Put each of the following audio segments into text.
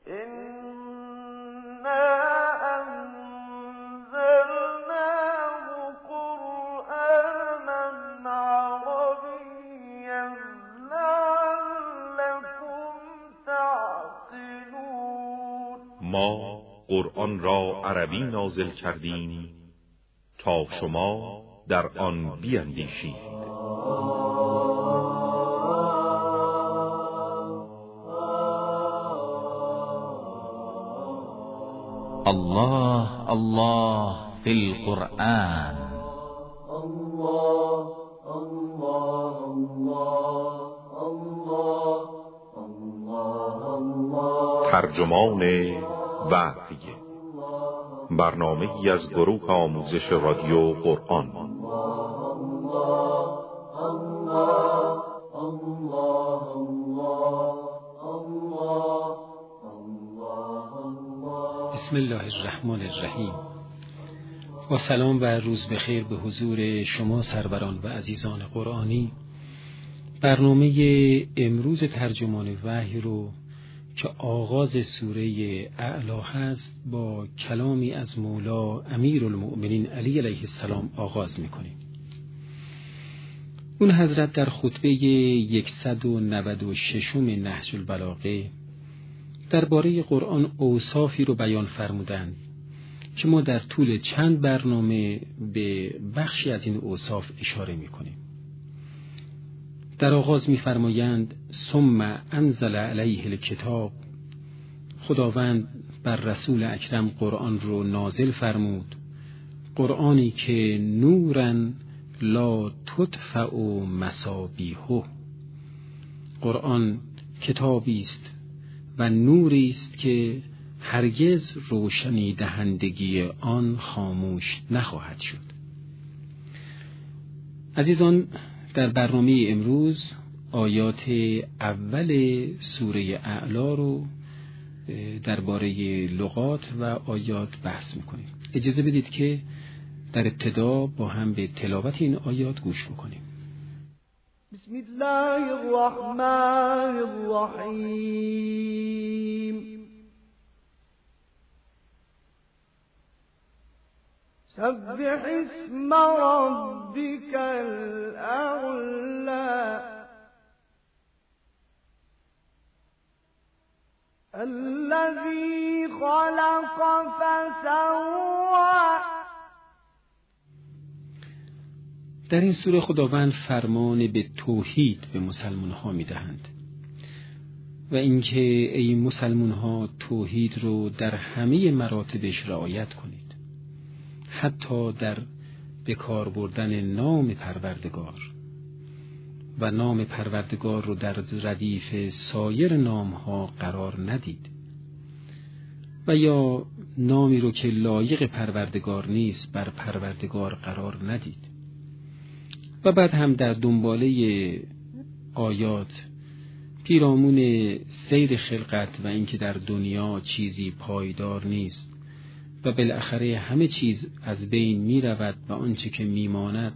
ما قرآن را عربی نازل کردیم تا شما در آن بیندیشید. الله الله فی القرآن. الله الله الله الله الله. ترجمان وحی، برنامه‌ای از گروه آموزش رادیو قرآن. بسم الله الرحمن الرحیم. با سلام و روز بخیر به حضور شما سروران و عزیزان قرآنی. برنامه امروز ترجمان وحی رو که آغاز سوره اعلی هست با کلامی از مولا امیرالمؤمنین علی علیه السلام آغاز میکنیم. اون حضرت در خطبه 196 نهج البلاغه درباره قرآن اوصافی رو بیان فرمودند که ما در طول چند برنامه به بخشی از این اوصاف اشاره میکنیم. در آغاز می‌فرمایند ثم انزل علیه الکتاب، خداوند بر رسول اکرم قرآن رو نازل فرمود، قرآنی که نورن لا تطفأ مصابیحه، قرآن کتابی است و نوری است که هرگز روشنی دهندگی آن خاموش نخواهد شد. عزیزان، در برنامه امروز آیات اول سوره اعلی رو درباره لغات و آیات بحث میکنیم. اجازه بدید که در ابتدا با هم به تلاوت این آیات گوش بکنیم. بسم الله الرحمن الرحیم. سبح اسم ربك الأعلى الذي خلق فسوى. در این سوره خداوند فرمان به توحید به مسلمان ها می دهند و اینکه ای مسلمان ها توحید رو در همه مراتبش رعایت کنید، حتی در بکار بردن نام پروردگار و نام پروردگار رو در ردیف سایر نامها قرار ندید و یا نامی رو که لایق پروردگار نیست بر پروردگار قرار ندید. و بعد هم در دنباله آیات پیرامون سیر خلقت و اینکه در دنیا چیزی پایدار نیست و بالاخره همه چیز از بین می رود و آنچه که می ماند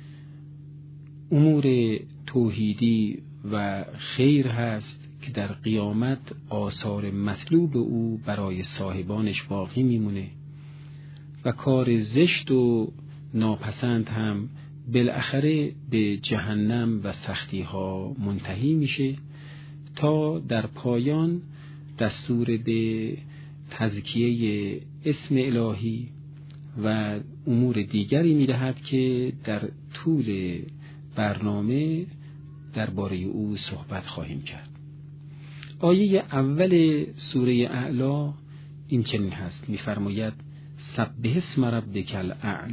امور توحیدی و خیر هست که در قیامت آثار مطلوب او برای صاحبانش باقی می مونه و کار زشت و ناپسند هم بالاخره به جهنم و سختی ها منتهی میشه تا در پایان دستور به تزکیه اسم الهی و امور دیگری میدهد که در طول برنامه درباره او صحبت خواهیم کرد. آیه اول سوره اعلی این چنین هست، میفرماید سبح اسم ربک الاعلی.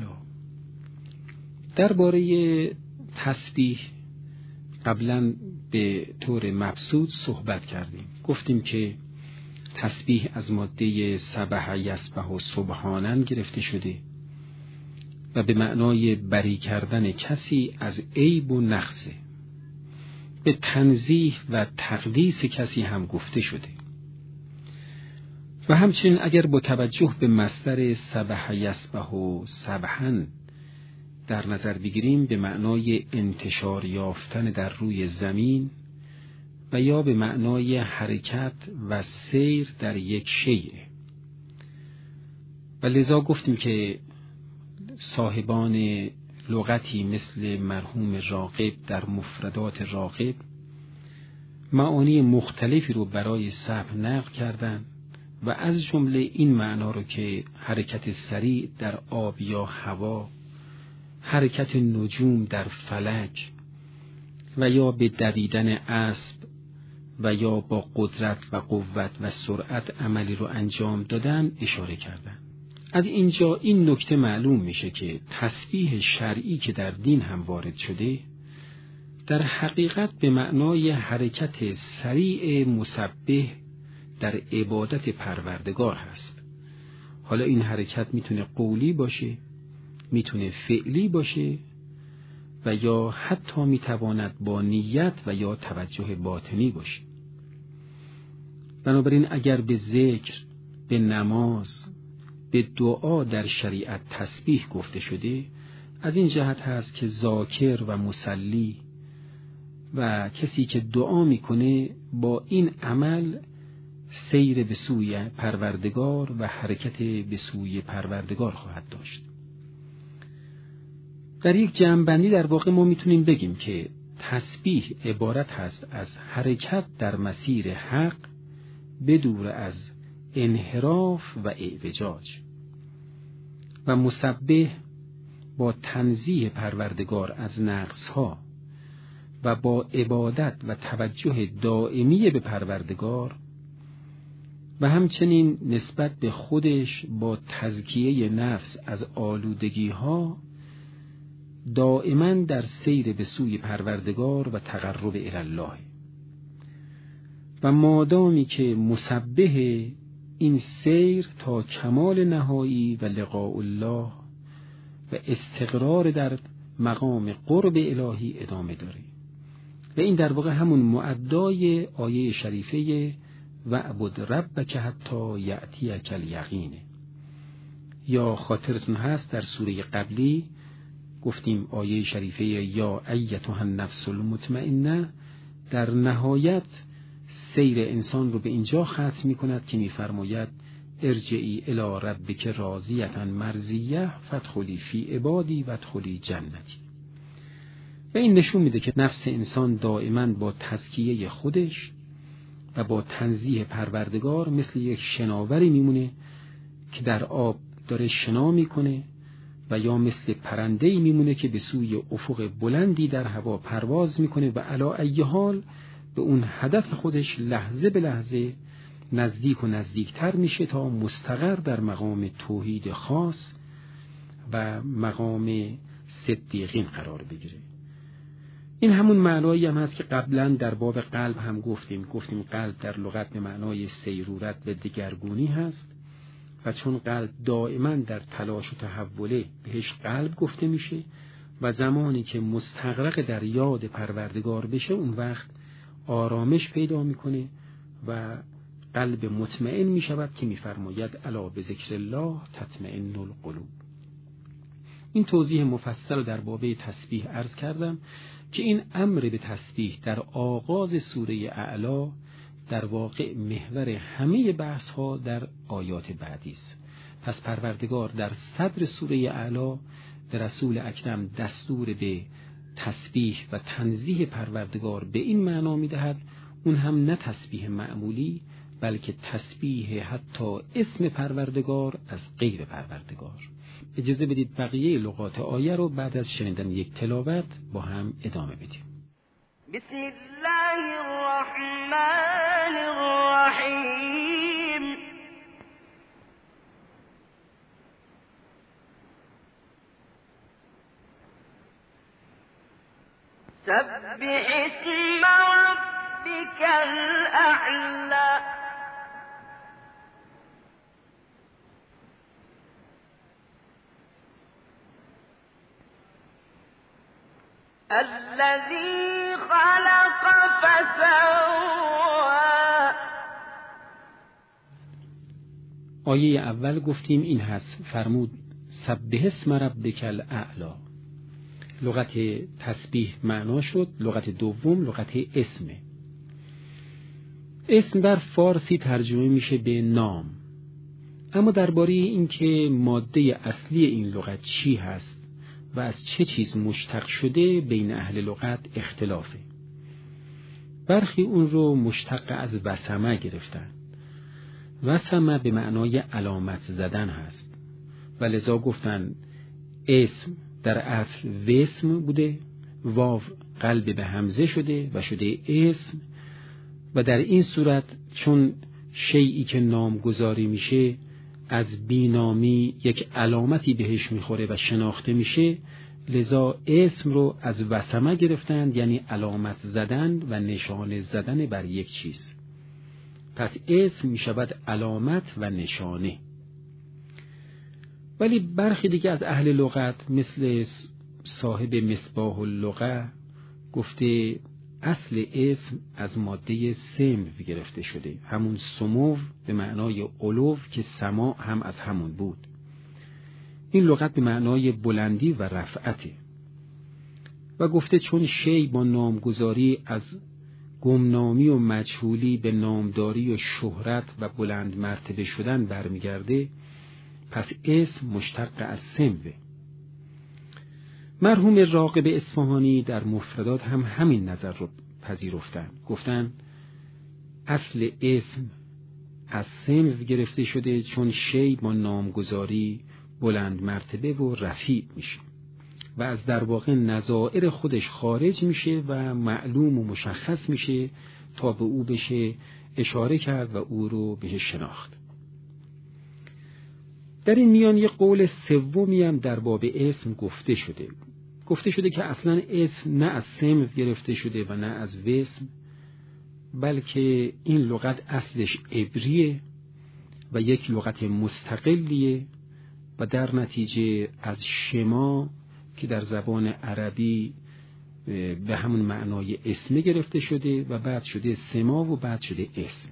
درباره تسبیح قبلا به طور مبسوط صحبت کردیم. گفتیم که تسبیح از ماده سبح یسبح و سبحانن گرفته شده و به معنای بری کردن کسی از عیب و نقص، به تنزیه و تقدیس کسی هم گفته شده. و همچنین اگر با توجه به مصدر سبح یسبح و سبحن در نظر بگیریم به معنای انتشار یافتن در روی زمین و یا به معنای حرکت و سیر در یک شیء. و لذا گفتیم که صاحبان لغتی مثل مرحوم راغب در مفردات راغب معانی مختلفی رو برای سبع نقل کردند و از جمله این معنا رو که حرکت سریع در آب یا هوا، حرکت نجوم در فلک و یا به دویدن اسب و یا با قدرت و قوت و سرعت عملی رو انجام دادن اشاره کردن. از اینجا این نکته معلوم میشه که تسبیح شرعی که در دین هم وارد شده در حقیقت به معنای حرکت سریع مسبح در عبادت پروردگار هست. حالا این حرکت میتونه قولی باشه، میتونه فعلی باشه و یا حتی میتواند با نیت و یا توجه باطنی باشه. بنابراین اگر به ذکر، به نماز، به دعا در شریعت تسبیح گفته شده، از این جهت هست که ذاکر و مصلی و کسی که دعا میکنه با این عمل سیر به سوی پروردگار و حرکت به سوی پروردگار خواهد داشت. در یک جمع‌بندی در واقع ما میتونیم بگیم که تسبیح عبارت هست از حرکت در مسیر حق بدور از انحراف و اعوجاج، و مسبح با تنزیه پروردگار از نقصها و با عبادت و توجه دائمی به پروردگار و همچنین نسبت به خودش با تزکیه نفس از آلودگی‌ها دائما در سیر به سوی پروردگار و تقرب الی الله. و مادامی که مسبح این سیر تا کمال نهایی و لقاء الله و استقرار در مقام قرب الهی ادامه داره. و این در واقع همون معدای آیه شریفه وَاعْبُدْ رَبَّكَ حَتَّى یَأْتِیَکَ الیقین. یا خاطرتون هست در سوره قبلی گفتیم آیه شریفه یا ایتها النفس المطمئنه در نهایت سیر انسان رو به اینجا ختم می کند که می فرماید ارجعی الی ربک راضیة مرضیه فادخلی فی عبادی وادخلی جنتی. و این نشون میده که نفس انسان دائما با تزکیه خودش و با تنزیه پروردگار مثل یک شناوری میمونه که در آب داره شنا میکنه و یا مثل پرنده‌ای میمونه که به سوی افق بلندی در هوا پرواز میکنه و علی ای حال به اون هدف خودش لحظه به لحظه نزدیک و نزدیکتر میشه تا مستقر در مقام توحید خاص و مقام صدیقین قرار بگیره. این همون معنایی هم هست که قبلا در باب قلب هم گفتیم قلب در لغت به معنای سیرورت و دگرگونی هست و چون قلب دائما در تلاش و تحوله بهش قلب گفته میشه و زمانی که مستغرق در یاد پروردگار بشه اون وقت آرامش پیدا میکنه و قلب مطمئن میشود که میفرماید الا بذکر الله تطمئن القلوب. این توضیح مفصل رو در باب تسبیح عرض کردم که این امر به تسبیح در آغاز سوره اعلی در واقع محور همه بحث ها در آیات بعدی است. پس پروردگار در صدر سوره اعلی به رسول اکرم دستور به تسبیح و تنزیه پروردگار به این معنا میدهد اون هم نه تسبیح معمولی بلکه تسبیح حتی اسم پروردگار از غیر پروردگار. اجازه بدید بقیه لغات آیه رو بعد از شنیدن یک تلاوت با هم ادامه بدیم. بسم الله الرحمن الرحیم. سبح اسم ربك الأعلى الذي خلق فسوى. آیه اول گفتیم این هست، فرمود سبح اسم ربک الاعلی. لغت تسبیح معنا شد، لغت دوم لغت اسمه. اسم در فارسی ترجمه میشه به نام، اما درباره اینکه ماده اصلی این لغت چی هست و از چه چیز مشتق شده بین اهل لغت اختلافه. برخی اون رو مشتق از وسمه گرفتن. وسمه به معنای علامت زدن هست و لذا گفتن اسم در اصل وسم بوده، واو قلب به همزه شده و شده اسم، و در این صورت چون شیئی که نامگذاری میشه از بینامی یک علامتی بهش میخوره و شناخته میشه، لذا اسم رو از وسمه گرفتند، یعنی علامت زدن و نشانه زدن بر یک چیز. پس اسم میشود علامت و نشانه. ولی برخی دیگه از اهل لغت مثل صاحب مصباح اللغه گفته اصل اسم از ماده سمو گرفته شده، همون سمو به معنای علو که سما هم از همون بود. این لغت به معنای بلندی و رفعته و گفته چون شی با نامگذاری از گمنامی و مجهولی به نامداری و شهرت و بلند مرتبه شدن برمیگرده، پس اسم مشتق از سموه. مرحوم راغب اصفهانی در مفردات هم همین نظر رو پذیرفتن. گفتن اصل اسم از سمو گرفته شده چون شی با نامگذاری بلند مرتبه و رفیع میشه و از در واقع نظائر خودش خارج میشه و معلوم و مشخص میشه تا به او بشه اشاره کرد و او رو بهش شناخت. در این میان یک قول سومی هم در باب اسم گفته شده که اصلا اسم نه از سمو گرفته شده و نه از وسم، بلکه این لغت اصلش عبریه و یک لغت مستقلیه و در نتیجه از شما که در زبان عربی به همون معنای اسم گرفته شده و بعد شده سما و بعد شده اسم.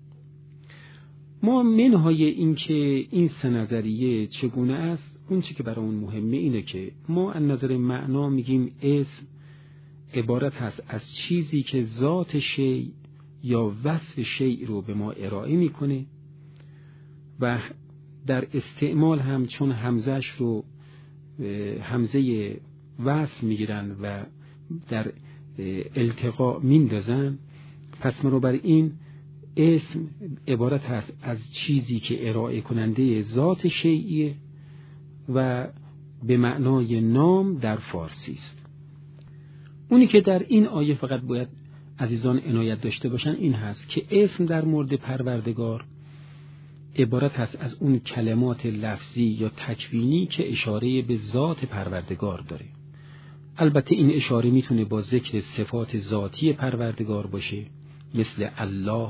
ما منهای این که این سه نظریه چگونه است، اون چی که برای اون مهمه اینه که ما از نظر معنا میگیم اسم عبارت هست از چیزی که ذات شی یا وصف شی رو به ما ارائه میکنه و در استعمال هم چون همزهش رو همزه وصل میگیرن و در التقاء میندازن، پس بنابراین اسم عبارت هست از چیزی که ارائه کننده ذات شیئیه و به معنای نام در فارسی است. اونی که در این آیه فقط باید عزیزان عنایت داشته باشن این هست که اسم در مورد پروردگار عبارت هست از اون کلمات لفظی یا تکوینی که اشاره به ذات پروردگار داره. البته این اشاره میتونه با ذکر صفات ذاتی پروردگار باشه، مثل الله،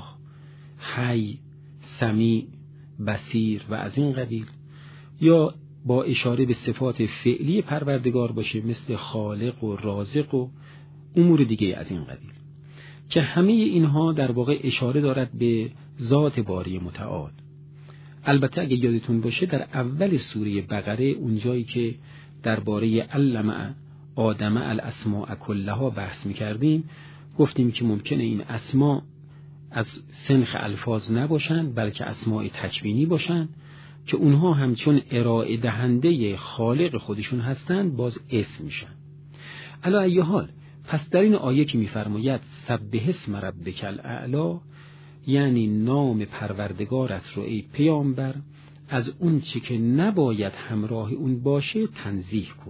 حی، سمیع، بصیر و از این قبیل، یا با اشاره به صفات فعلی پروردگار باشه، مثل خالق و رازق و امور دیگه از این قبیل، که همه اینها در واقع اشاره دارد به ذات باری متعال. البته اگه یادتون باشه در اول سوره بقره اونجایی که درباره علم آدم الاسماء کلها بحث می‌کردیم، گفتیم که ممکنه این اسماء از سنخ الفاظ نباشن بلکه اسماء تکوینی باشن که اونها همچون ارائه دهنده خالق خودشون هستند باز اسم میشن. علی ای حال، پس در این آیه که می‌فرماید سبح اسم ربک الاعلی، یعنی نام پروردگارت رو ای پیامبر از اون چی که نباید همراه اون باشه تنزیه کن،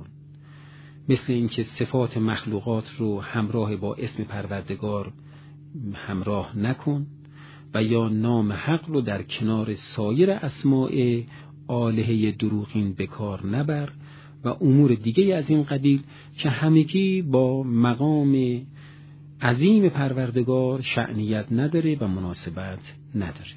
مثل اینکه صفات مخلوقات رو همراه با اسم پروردگار همراه نکن و یا نام حق رو در کنار سایر اسماء آلهه دروغین بکار نبر و امور دیگه از این قبیل که همگی با مقام عظیم پروردگار شأنیت نداره و مناسبت نداره.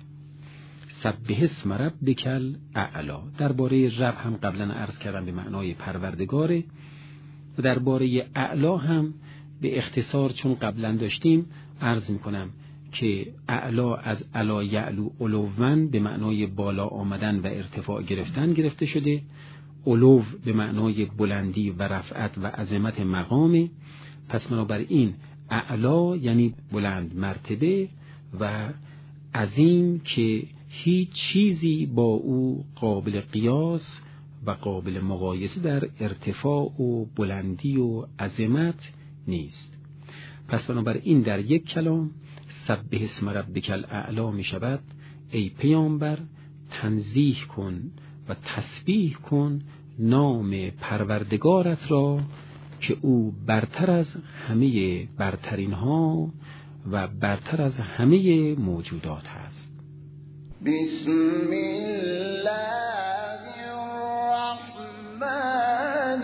سبح اسم ربک الاعلی، درباره رب هم قبلا عرض کردم به معنای پروردگاره و درباره اعلی هم به اختصار چون قبلا داشتیم عرض میکنم که اعلی از علا یعلو علوان به معنای بالا آمدن و ارتفاع گرفتن گرفته شده. علو به معنای بلندی و رفعت و عظمت مقامه. پس بنابراین اعلا یعنی بلند مرتبه و عظیم که هیچ چیزی با او قابل قیاس و قابل مقایسه در ارتفاع و بلندی و عظمت نیست. پس بنابراین در یک کلام سبح اسم ربک الاعلی می شود ای پیامبر تنزیه کن و تسبیح کن نام پروردگارت را که او برتر از همه برترین ها و برتر از همه موجودات هست. بسم الله الرحمن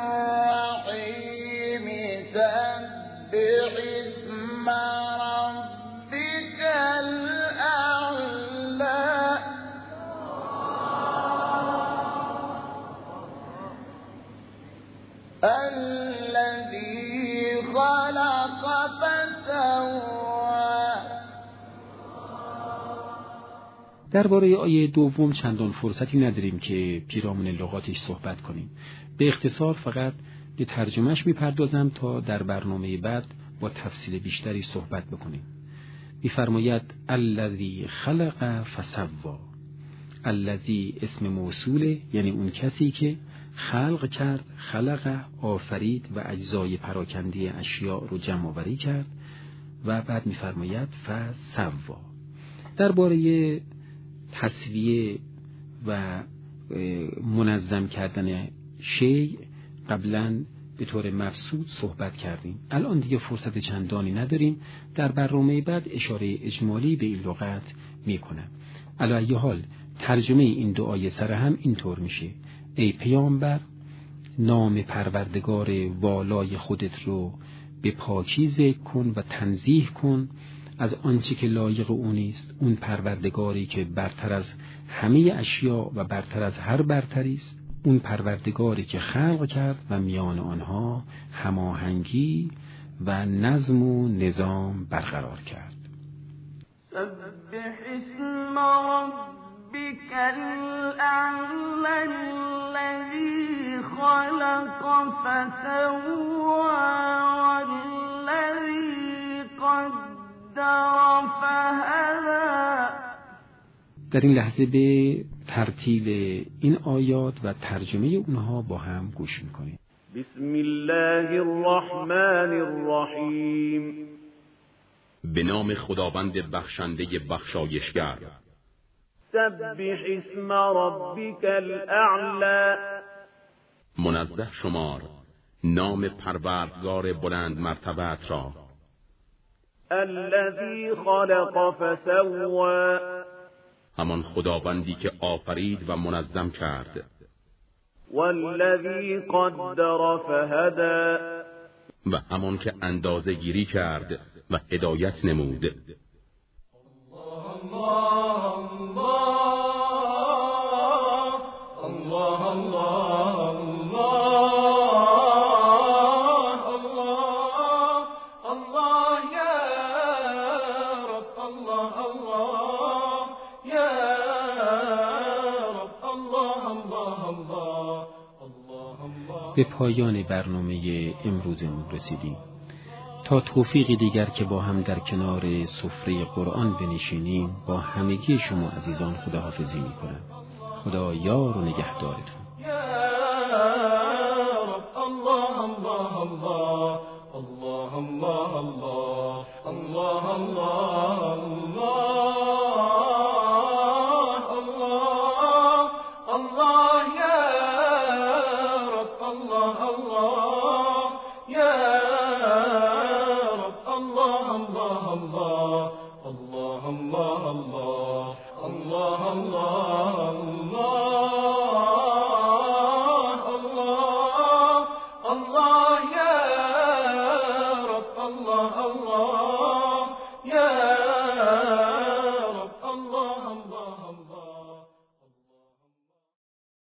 الرحیم سبح اسم ربک الاعلی الذی خلق فسوی. درباره آیه دوم چندان فرصتی نداریم که پیرامون لغاتش صحبت کنیم. به اختصار فقط به ترجمهش میپردازم تا در برنامه بعد با تفصیل بیشتری صحبت بکنیم. میفرماید الذی خلق فسوی. الذی اسم موصوله، یعنی اون کسی که خلق کرد، خلق آفرید و اجزای پراکنده اشیاء رو جمع آوری کرد و بعد میفرماید فسوی. درباره تسویه و منظم کردن شیء قبلا به طور مبسوط صحبت کردیم. الان دیگه فرصت چندانی نداریم. در برنامه بعد اشاره اجمالی به این لغت میکنم. علی ای حال ترجمه این دو آیه سر هم اینطور میشه: ای پیامبر نام پروردگار والای خودت رو به پاکی ذکر کن و تنزیه کن از آنچه که لایق او نیست، اون پروردگاری که برتر از همه اشیاء و برتر از هر برتری است، اون پروردگاری که خلق کرد و میان آنها هماهنگی و نظم و نظام برقرار کرد. سبح اسم ربک الاعلی الذی خلق فسوی والذی قدر فهدی. در این لحظه به ترتیل این آیات و ترجمه اونها با هم گوش میکنیم. بسم الله الرحمن الرحیم. به نام خداوند بخشنده بخشایشگر. سبح اسم ربک الاعلی. منزه شمار نام پروردگار بلند مرتبت را. الذی خلق فسوی. همان خداوندی که آفرید و منظم کرد. والذی قدر فهدی. و همان که اندازه گیری کرد و هدایت نمود. به پایان برنامه امروزمون رسیدیم. تا توفیقی دیگر که با هم در کنار سفره قرآن بنشینیم، با همگی شما عزیزان خداحافظی می‌کنم. خدا یار و نگهدارتون. Allah